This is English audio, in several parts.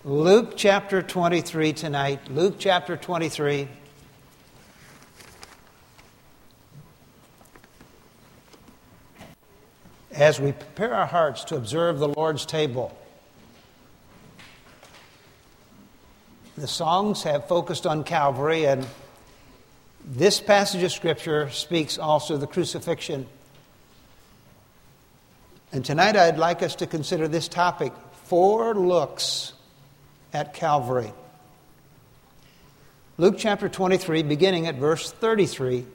Luke chapter 23 tonight. Luke chapter 23. As we prepare our hearts to observe the Lord's table, the songs have focused on Calvary, and this passage of Scripture speaks also of the crucifixion. And tonight I'd like us to consider this topic, 4 looks at Calvary. Luke chapter 23, beginning at verse 33.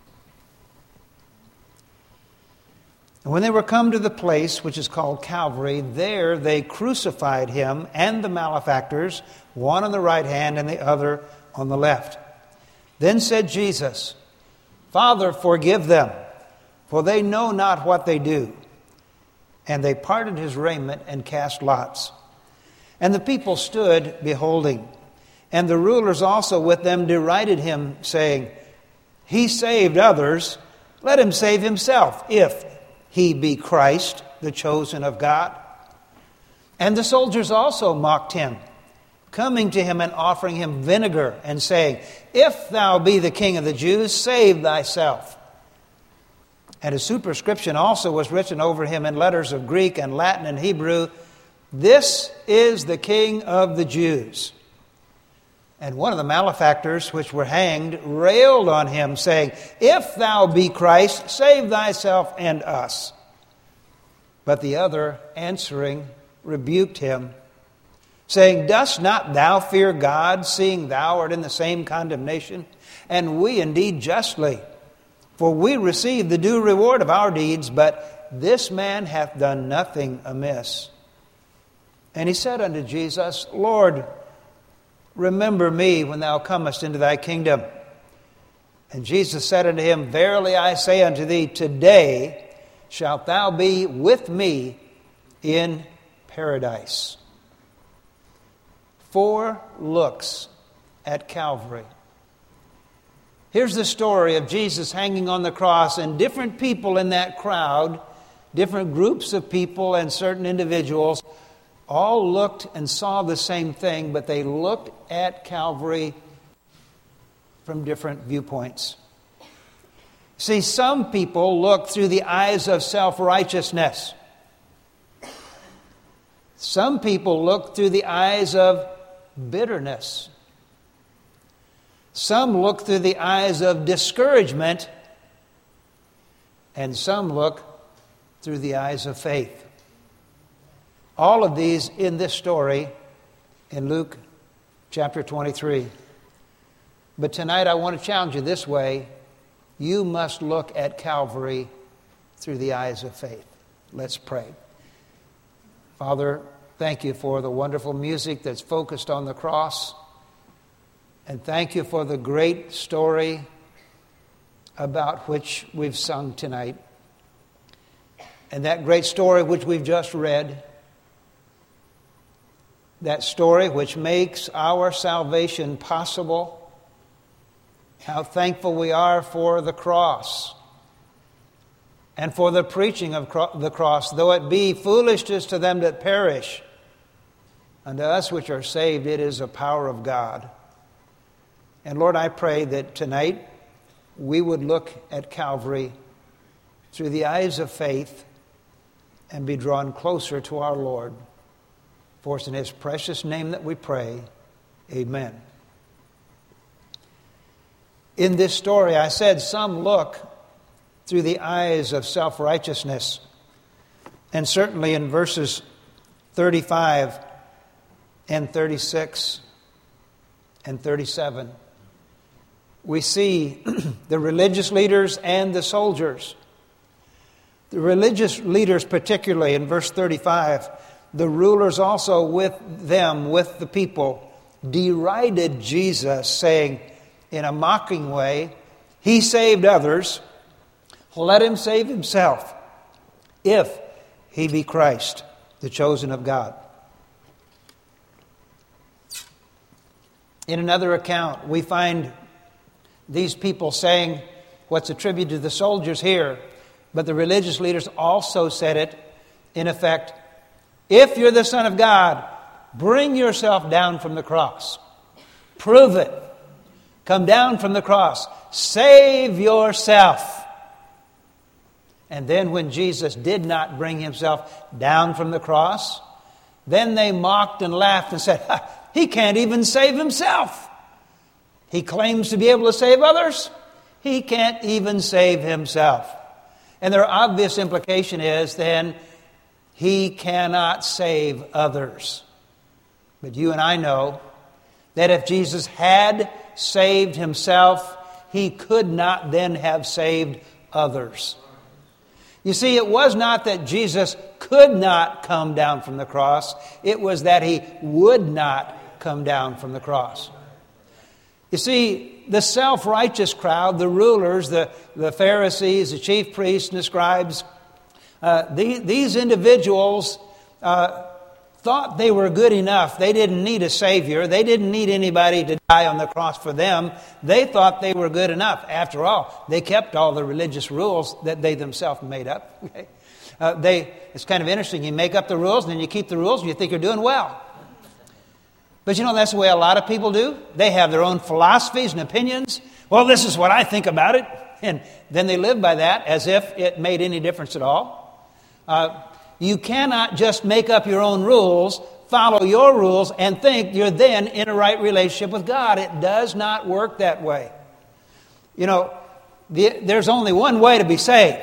And when they were come to the place which is called Calvary, there they crucified him and the malefactors, one on the right hand and the other on the left. Then said Jesus, Father, forgive them, for they know not what they do. And they parted his raiment and cast lots. And the people stood beholding. And the rulers also with them derided him, saying, He saved others, let him save himself, if he be Christ, the chosen of God. And the soldiers also mocked him, coming to him and offering him vinegar, and saying, If thou be the King of the Jews, save thyself. And a superscription also was written over him in letters of Greek and Latin and Hebrew, This is the King of the Jews. And one of the malefactors which were hanged railed on him, saying, If thou be Christ, save thyself and us. But the other, answering, rebuked him, saying, Dost not thou fear God, seeing thou art in the same condemnation? And we indeed justly, for we receive the due reward of our deeds, but this man hath done nothing amiss. And he said unto Jesus, Lord, remember me when thou comest into thy kingdom. And Jesus said unto him, Verily I say unto thee, today shalt thou be with me in paradise. 4 looks at Calvary. Here's the story of Jesus hanging on the cross, and different people in that crowd, different groups of people and certain individuals, all looked and saw the same thing, but they looked at Calvary from different viewpoints. See, some people look through the eyes of self-righteousness. Some people look through the eyes of bitterness. Some look through the eyes of discouragement. And some look through the eyes of faith. All of these in this story in Luke chapter 23. But tonight I want to challenge you this way. You must look at Calvary through the eyes of faith. Let's pray. Father, thank you for the wonderful music that's focused on the cross. And thank you for the great story about which we've sung tonight. And that great story which we've just read. That story which makes our salvation possible. How thankful we are for the cross and for the preaching of the cross. Though it be foolishness to them that perish, unto us which are saved it is a power of God. And Lord, I pray that tonight we would look at Calvary through the eyes of faith and be drawn closer to our Lord. For it's in His precious name that we pray. Amen. In this story, I said some look through the eyes of self-righteousness. And certainly in verses 35 and 36 and 37, we see the religious leaders and the soldiers. The religious leaders particularly in verse 35, the rulers also with them, with the people, derided Jesus, saying in a mocking way, He saved others, let him save himself, if he be Christ, the chosen of God. In another account, we find these people saying what's attributed to the soldiers here, but the religious leaders also said it, in effect, if you're the Son of God, Bring yourself down from the cross. Prove it. Come down from the cross. Save yourself. And then when Jesus did not bring himself down from the cross, then they mocked and laughed and said, he can't even save himself. He claims to be able to save others. He can't even save himself. And their obvious implication is then he cannot save others. But you and I know that if Jesus had saved himself, he could not then have saved others. You see, it was not that Jesus could not come down from the cross. It was that he would not come down from the cross. You see, the self-righteous crowd, the rulers, the Pharisees, the chief priests and the scribes, these individuals thought they were good enough. They didn't need a Savior. They didn't need anybody to die on the cross for them. They thought they were good enough. After all, they kept all the religious rules that they themselves made up. It's kind of interesting. You make up the rules, and then you keep the rules, and you think you're doing well. But you know, that's the way a lot of people do. They have their own philosophies and opinions. Well, this is what I think about it. And then they live by that as if it made any difference at all. You cannot just make up your own rules, follow your rules, and think you're then in a right relationship with God. It does not work that way. You know, there's only one way to be saved.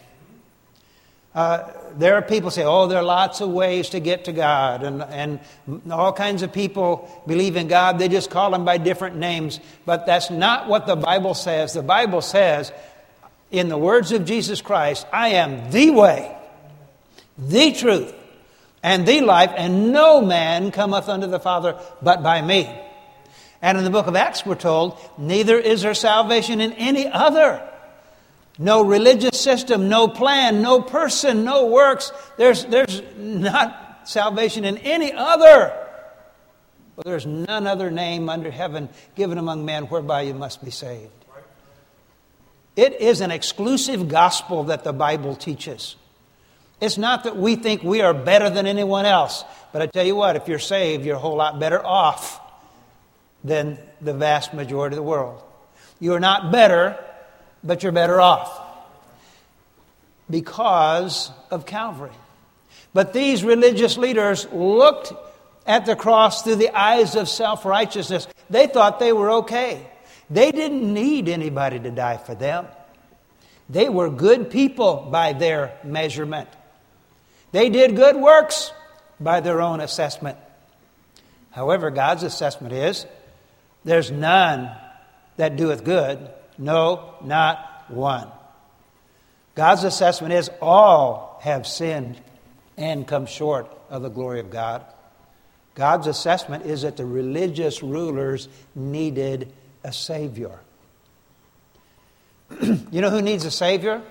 There are people who say, there are lots of ways to get to God. And all kinds of people believe in God. They just call him by different names. But that's not what the Bible says. The Bible says, in the words of Jesus Christ, I am the way, the truth, and the life, and no man cometh unto the Father but by me. And in the book of Acts we're told, neither is there salvation in any other. No religious system, no plan, no person, no works. There's not salvation in any other. Well, there's none other name under heaven given among men whereby you must be saved. It is an exclusive gospel that the Bible teaches. It's not that we think we are better than anyone else. But I tell you what, if you're saved, you're a whole lot better off than the vast majority of the world. You're not better, but you're better off because of Calvary. But these religious leaders looked at the cross through the eyes of self-righteousness. They thought they were okay. They didn't need anybody to die for them. They were good people by their measurement. They did good works by their own assessment. However, God's assessment is, there's none that doeth good, no, not one. God's assessment is all have sinned and come short of the glory of God. God's assessment is that the religious rulers needed a Savior. You know who needs a Savior?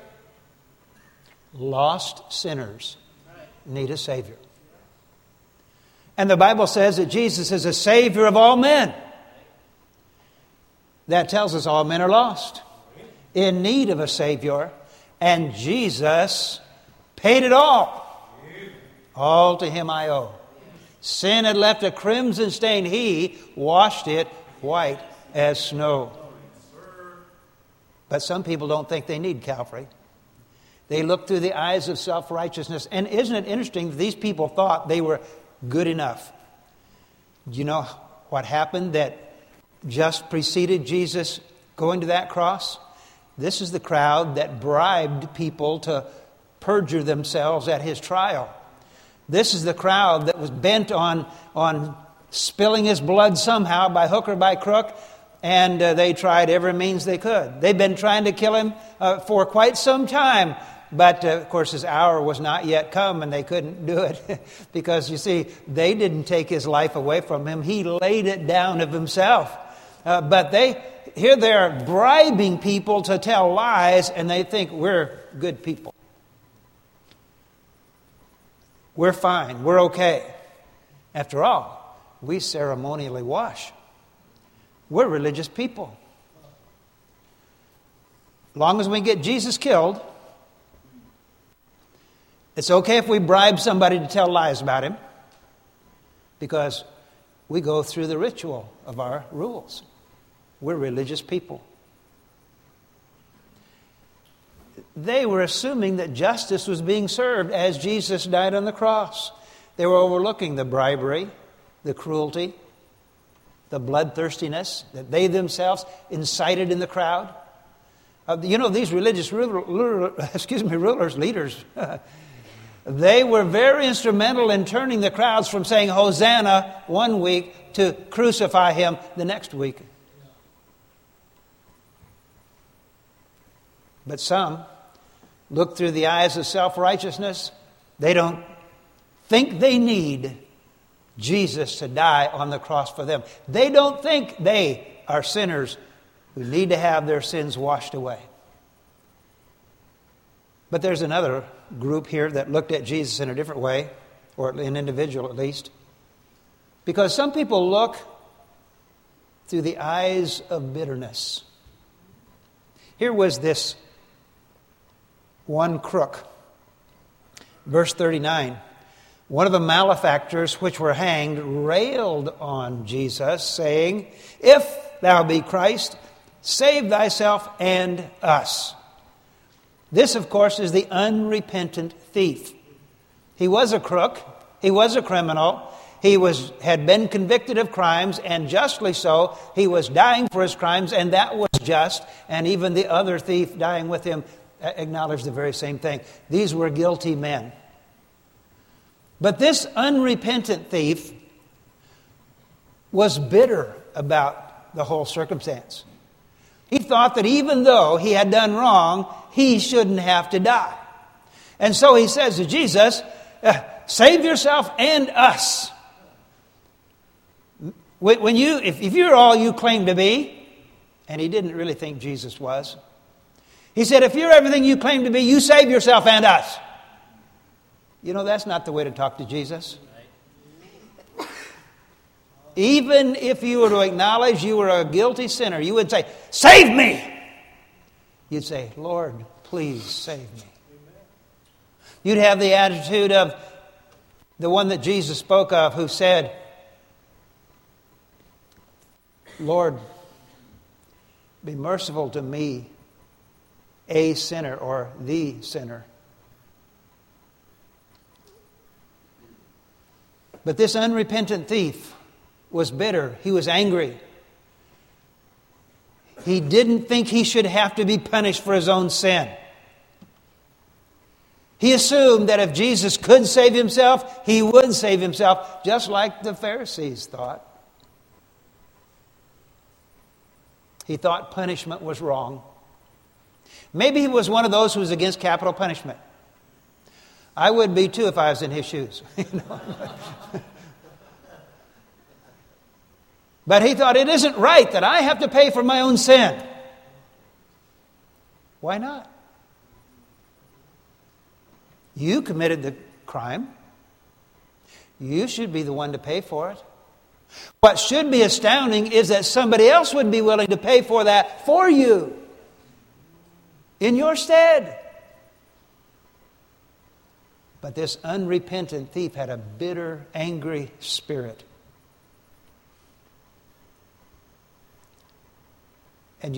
Lost sinners need a Savior. And the Bible says that Jesus is a Savior of all men. That tells us all men are lost, in need of a Savior, and Jesus paid it all. All to him I owe. Sin had left a crimson stain. He washed it white as snow. But some people don't think they need Calvary. They look through the eyes of self-righteousness. And isn't it interesting that these people thought they were good enough? Do you know what happened that just preceded Jesus going to that cross? This is the crowd that bribed people to perjure themselves at his trial. This is the crowd that was bent on spilling his blood somehow by hook or by crook. And they tried every means they could. They've been trying to kill him for quite some time. But, of course, his hour was not yet come, and they couldn't do it. Because, you see, they didn't take his life away from him. He laid it down of himself. But they're bribing people to tell lies, and they think we're good people. We're fine. We're okay. After all, we ceremonially wash. We're religious people. As long as we get Jesus killed, it's okay if we bribe somebody to tell lies about him. because we go through the ritual of our rules. We're religious people. They were assuming that justice was being served as Jesus died on the cross. They were overlooking the bribery, the cruelty, the bloodthirstiness that they themselves incited in the crowd. These religious leaders, they were very instrumental in turning the crowds from saying Hosanna one week to crucify him the next week. But some look through the eyes of self-righteousness. They don't think they need Jesus to die on the cross for them. They don't think they are sinners who need to have their sins washed away. But there's another group here that looked at Jesus in a different way, or an individual at least. Because some people look through the eyes of bitterness. Here was this one crook. Verse 39. One of the malefactors which were hanged railed on Jesus, saying, "If thou be Christ, save thyself and us." This, of course, is the unrepentant thief. He was a crook. He was a criminal. He had been convicted of crimes, and justly so. He was dying for his crimes, and that was just. And even the other thief dying with him acknowledged the very same thing. These were guilty men. But this unrepentant thief was bitter about the whole circumstance. He thought that even though he had done wrong, he shouldn't have to die. And so he says to Jesus, "Save yourself and us." If you're all you claim to be, and he didn't really think Jesus was, he said, if you're everything you claim to be, you save yourself and us. That's not the way to talk to Jesus. Even if you were to acknowledge you were a guilty sinner, you would say, "Save me!" You'd say, "Lord, please save me." You'd have the attitude of the one that Jesus spoke of, who said, "Lord, be merciful to me, a sinner," or "the sinner." But this unrepentant thief was bitter. He was angry. He didn't think he should have to be punished for his own sin. He assumed that if Jesus could save himself, he would save himself, just like the Pharisees thought. He thought punishment was wrong. Maybe he was one of those who was against capital punishment. I would be too if I was in his shoes. But he thought, it isn't right that I have to pay for my own sin. Why not? You committed the crime. You should be the one to pay for it. What should be astounding is that somebody else would be willing to pay for that for you, in your stead. But this unrepentant thief had a bitter, angry spirit. And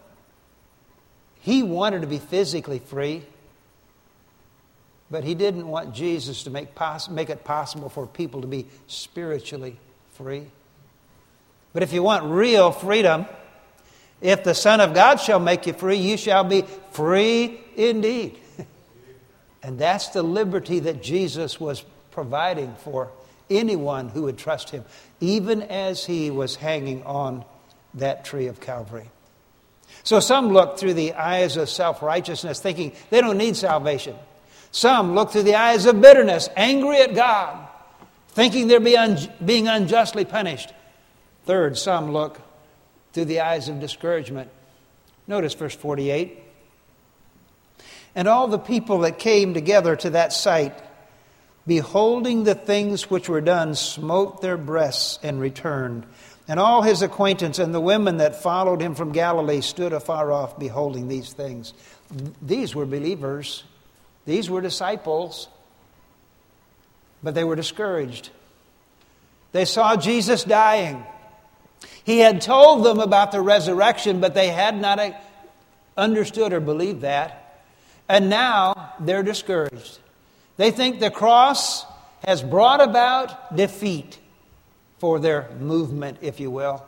he wanted to be physically free, but he didn't want Jesus to make it possible for people to be spiritually free. But if you want real freedom, if the Son of God shall make you free, you shall be free indeed. And that's the liberty that Jesus was providing for anyone who would trust him, even as he was hanging on that tree of Calvary. So some look through the eyes of self-righteousness, thinking they don't need salvation. Some look through the eyes of bitterness, angry at God, thinking they're being unjustly punished. Third, some look through the eyes of discouragement. Notice verse 48. And all the people that came together to that sight, beholding the things which were done, smote their breasts and returned. And all his acquaintance and the women that followed him from Galilee stood afar off, beholding these things. These were believers. These were disciples. But they were discouraged. They saw Jesus dying. He had told them about the resurrection, but they had not understood or believed that. And now they're discouraged. They think the cross has brought about defeat for their movement, if you will.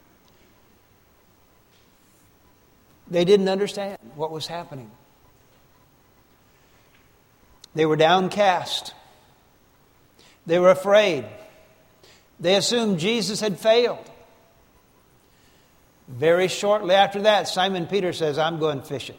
They didn't understand what was happening. They were downcast. They were afraid. They assumed Jesus had failed. Very shortly after that, Simon Peter says, I'm going fishing.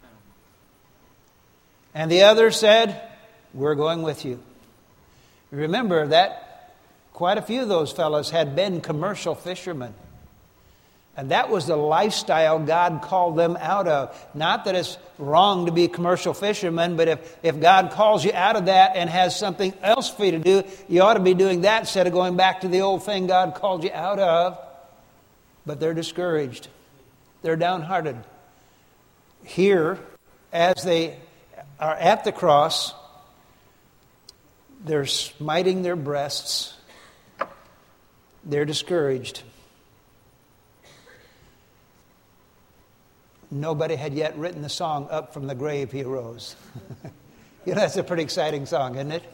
And the other said, we're going with you. Remember that quite a few of those fellows had been commercial fishermen. And that was the lifestyle God called them out of. Not that it's wrong to be a commercial fisherman, but if God calls you out of that and has something else for you to do, you ought to be doing that instead of going back to the old thing God called you out of. But they're discouraged. They're downhearted. Here, as they are at the cross, they're smiting their breasts. They're discouraged. Nobody had yet written the song, Up from the Grave He Arose. You know, that's a pretty exciting song, isn't it?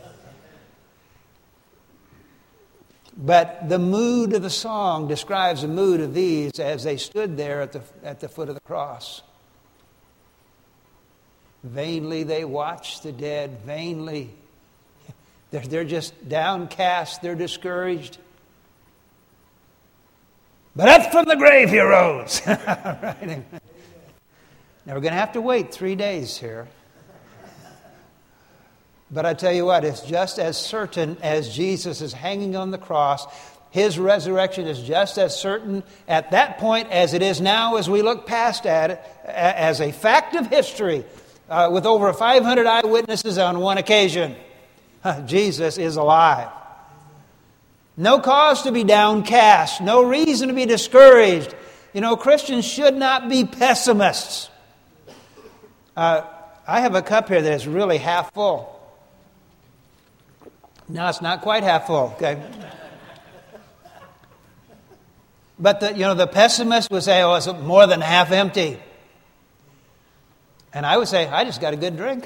But the mood of the song describes the mood of these as they stood there at the foot of the cross. Vainly they watch the dead. Vainly. They're just downcast. They're discouraged. But up from the grave he arose. Right? Now, we're going to have to wait 3 days here. But I tell you what, it's just as certain as Jesus is hanging on the cross. His resurrection is just as certain at that point as it is now as we look past at it as a fact of history with over 500 eyewitnesses on one occasion. Jesus is alive. No cause to be downcast. No reason to be discouraged. You know, Christians should not be pessimists. I have a cup here that is really half full. No, it's not quite half full, okay? But the pessimist would say, oh, it's more than half empty. And I would say, I just got a good drink.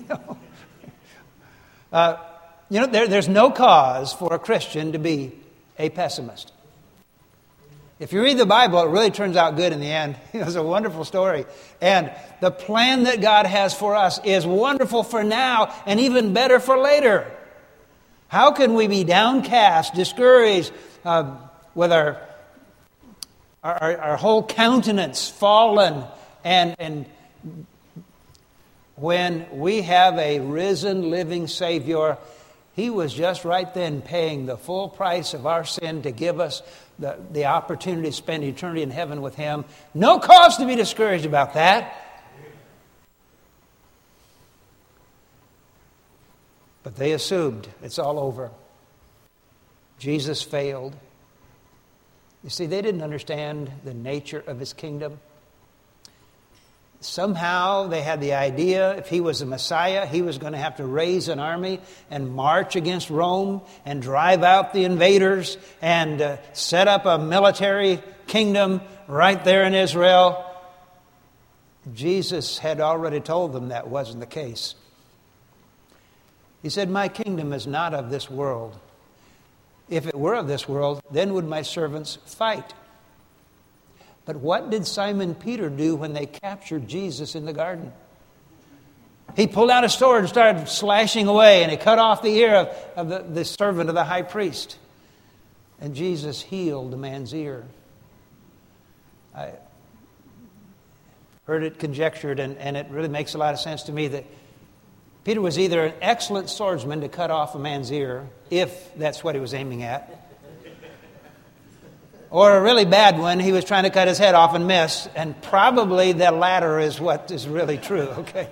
There's no cause for a Christian to be a pessimist. If you read the Bible, it really turns out good in the end. It's a wonderful story. And the plan that God has for us is wonderful for now and even better for later. How can we be downcast, discouraged, with our whole countenance fallen, and when we have a risen, living Savior? He was just right then paying the full price of our sin to give us the opportunity to spend eternity in heaven with Him. No cause to be discouraged about that. But they assumed it's all over. Jesus failed. You see, they didn't understand the nature of His kingdom. Somehow they had the idea if He was the Messiah, He was going to have to raise an army and march against Rome and drive out the invaders and set up a military kingdom right there in Israel. Jesus had already told them that wasn't the case. He said, my kingdom is not of this world. If it were of this world, then would my servants fight. But what did Simon Peter do when they captured Jesus in the garden? He pulled out a sword and started slashing away, and he cut off the ear of the servant of the high priest. And Jesus healed the man's ear. I heard it conjectured, and it really makes a lot of sense to me that Peter was either an excellent swordsman to cut off a man's ear, if that's what he was aiming at, or a really bad one, he was trying to cut his head off and miss, and probably the latter is what is really true, okay?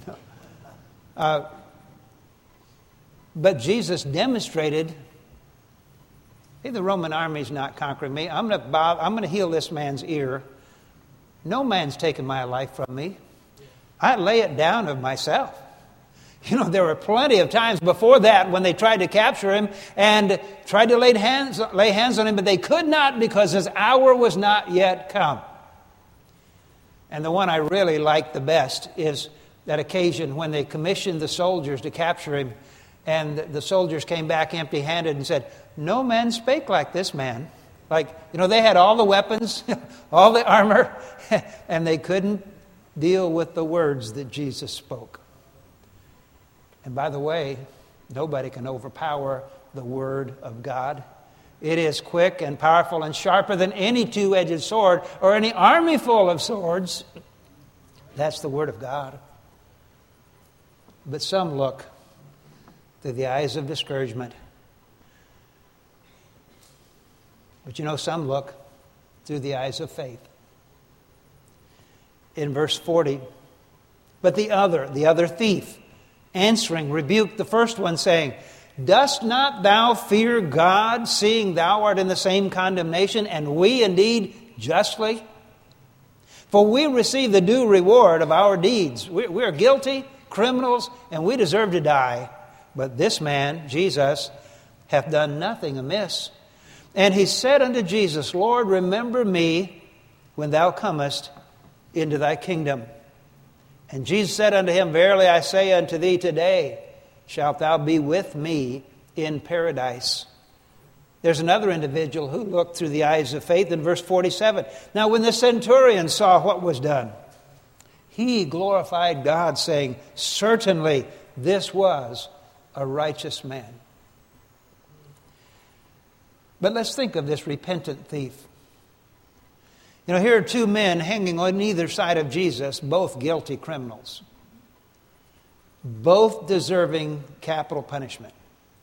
But Jesus demonstrated, hey, the Roman army's not conquering me. I'm going to heal this man's ear. No man's taken my life from me. I lay it down of myself. You know, there were plenty of times before that when they tried to capture him and tried to lay hands on him, but they could not because his hour was not yet come. And the one I really like the best is that occasion when they commissioned the soldiers to capture him, and the soldiers came back empty-handed and said, "No man spake like this man." Like, you know, they had all the weapons, all the armor, and they couldn't deal with the words that Jesus spoke. And by the way, nobody can overpower the Word of God. It is quick and powerful and sharper than any two-edged sword or any army full of swords. That's the Word of God. But some look through the eyes of discouragement. But you know, some look through the eyes of faith. In verse 40, but the other thief, answering, rebuked the first one, saying, "Dost not thou fear God, seeing thou art in the same condemnation, and we indeed justly? For we receive the due reward of our deeds. We are guilty, criminals, and we deserve to die. But this man, Jesus, hath done nothing amiss." And he said unto Jesus, "Lord, remember me when thou comest into thy kingdom." And Jesus said unto him, "Verily I say unto thee, today shalt thou be with me in paradise." There's another individual who looked through the eyes of faith in verse 47. Now when the centurion saw what was done, he glorified God, saying, "Certainly this was a righteous man." But let's think of this repentant thief. You know, here are two men hanging on either side of Jesus, both guilty criminals, both deserving capital punishment.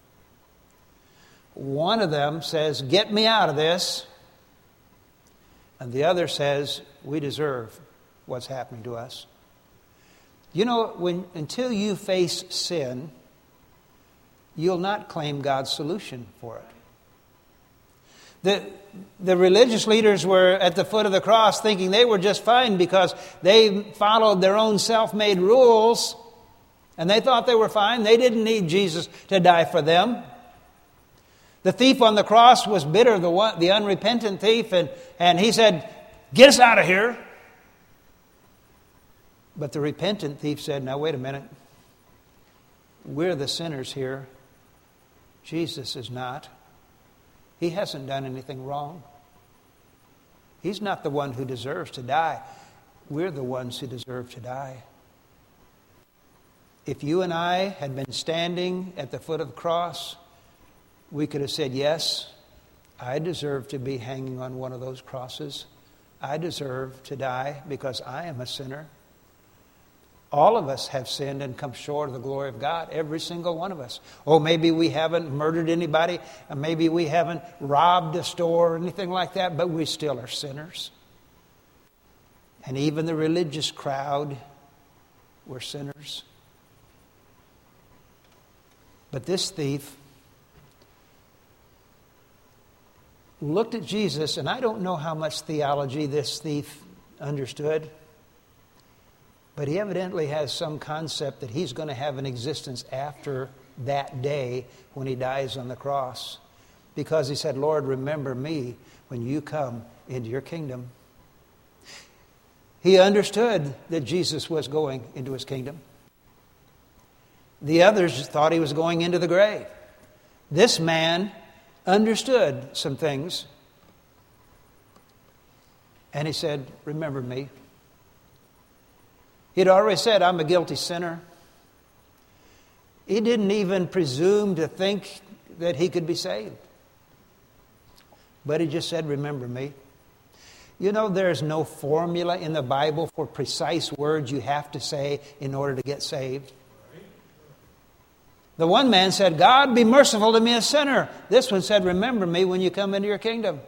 One of them says, "Get me out of this." And the other says, "We deserve what's happening to us." You know, until you face sin, you'll not claim God's solution for it. The religious leaders were at the foot of the cross thinking they were just fine because they followed their own self-made rules, and they thought they were fine. They didn't need Jesus to die for them. The thief on the cross was bitter, the unrepentant thief, and he said, "Get us out of here." But the repentant thief said, "Now wait a minute. We're the sinners here. Jesus is not. He hasn't done anything wrong. He's not the one who deserves to die. We're the ones who deserve to die." If you and I had been standing at the foot of the cross, we could have said, "Yes, I deserve to be hanging on one of those crosses. I deserve to die because I am a sinner." All of us have sinned and come short of the glory of God, every single one of us. Oh, maybe we haven't murdered anybody, and maybe we haven't robbed a store or anything like that, but we still are sinners. And even the religious crowd were sinners. But this thief looked at Jesus, and I don't know how much theology this thief understood, but he evidently has some concept that he's going to have an existence after that day when he dies on the cross. Because he said, "Lord, remember me when you come into your kingdom." He understood that Jesus was going into his kingdom. The others thought he was going into the grave. This man understood some things. And he said, "Remember me." He'd already said, "I'm a guilty sinner." He didn't even presume to think that he could be saved. But he just said, "Remember me." You know, there's no formula in the Bible for precise words you have to say in order to get saved. The one man said, "God, be merciful to me, a sinner." This one said, "Remember me when you come into your kingdom."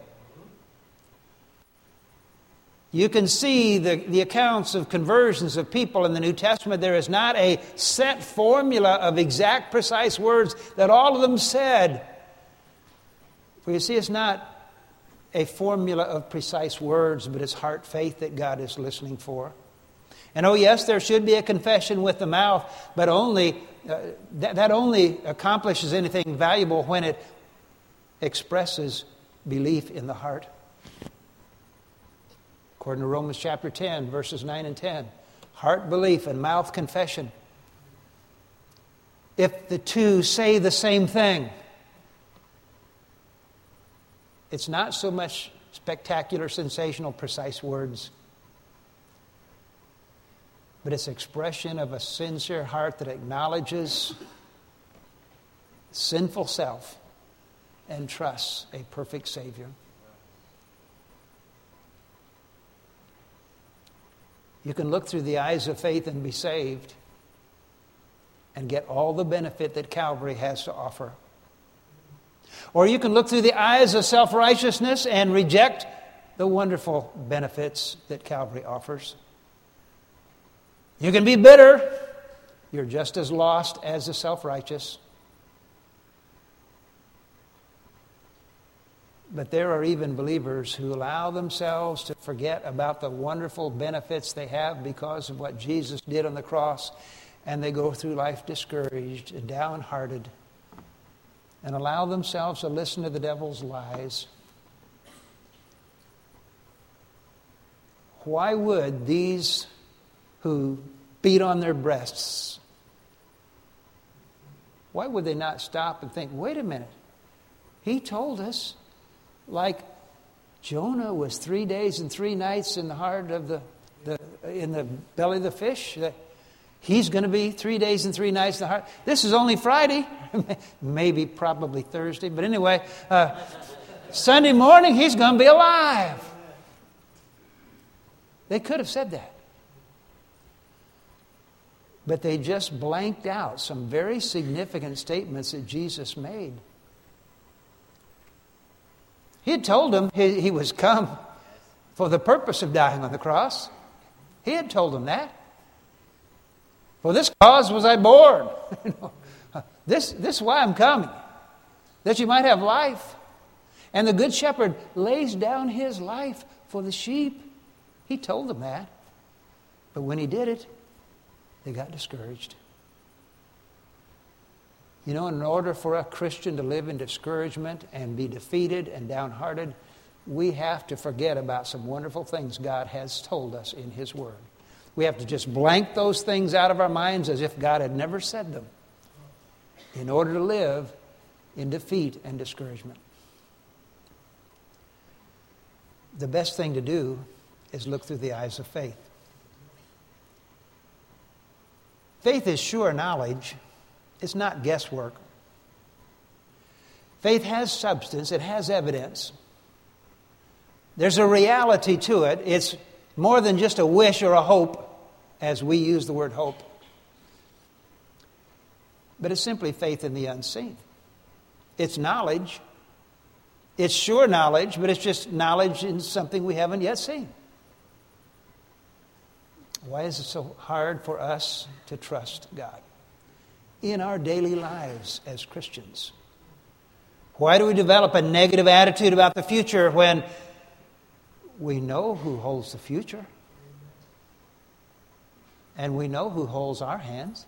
You can see the accounts of conversions of people in the New Testament. There is not a set formula of exact, precise words that all of them said. For you see, it's not a formula of precise words, but it's heart faith that God is listening for. And oh yes, there should be a confession with the mouth, but only that only accomplishes anything valuable when it expresses belief in the heart. According to Romans chapter 10, verses 9 and 10, heart belief and mouth confession. If the two say the same thing, it's not so much spectacular, sensational, precise words, but it's expression of a sincere heart that acknowledges sinful self and trusts a perfect Savior. You can look through the eyes of faith and be saved and get all the benefit that Calvary has to offer. Or you can look through the eyes of self-righteousness and reject the wonderful benefits that Calvary offers. You can be bitter. You're just as lost as the self-righteous. But there are even believers who allow themselves to forget about the wonderful benefits they have because of what Jesus did on the cross, and they go through life discouraged and downhearted and allow themselves to listen to the devil's lies. Why would these who beat on their breasts, why would they not stop and think, wait a minute, he told us, like Jonah was 3 days and 3 nights in the heart of in the belly of the fish, that he's going to be 3 days and 3 nights in the heart. This is only Friday, probably Thursday, but anyway, Sunday morning he's going to be alive. They could have said that. But they just blanked out some very significant statements that Jesus made. He had told them he was come for the purpose of dying on the cross. He had told them that. For this cause was I born. This is why I'm coming. That you might have life. And the good shepherd lays down his life for the sheep. He told them that. But when he did it, they got discouraged. You know, in order for a Christian to live in discouragement and be defeated and downhearted, we have to forget about some wonderful things God has told us in His Word. We have to just blank those things out of our minds as if God had never said them in order to live in defeat and discouragement. The best thing to do is look through the eyes of faith. Faith is sure knowledge. It's not guesswork. Faith has substance. It has evidence. There's a reality to it. It's more than just a wish or a hope, as we use the word hope. But it's simply faith in the unseen. It's knowledge. It's sure knowledge, but it's just knowledge in something we haven't yet seen. Why is it so hard for us to trust God in our daily lives as Christians? Why do we develop a negative attitude about the future when we know who holds the future? And we know who holds our hands.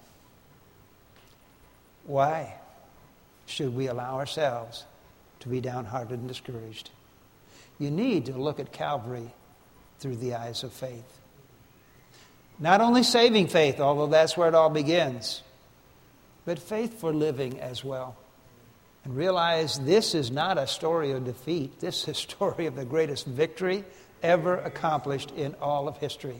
Why should we allow ourselves to be downhearted and discouraged? You need to look at Calvary through the eyes of faith. Not only saving faith, although that's where it all begins, but faith for living as well. And realize this is not a story of defeat. This is a story of the greatest victory ever accomplished in all of history.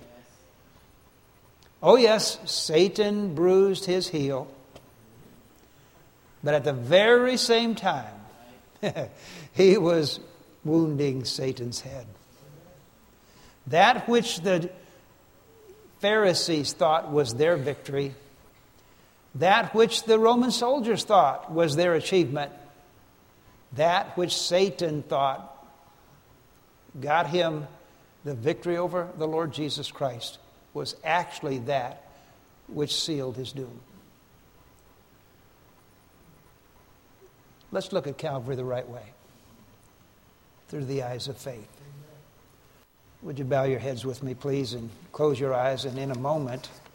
Oh yes, Satan bruised his heel. But at the very same time, he was wounding Satan's head. That which the Pharisees thought was their victory, that which the Roman soldiers thought was their achievement, that which Satan thought got him the victory over the Lord Jesus Christ, was actually that which sealed his doom. Let's look at Calvary the right way, through the eyes of faith. Would you bow your heads with me, please, and close your eyes, and in a moment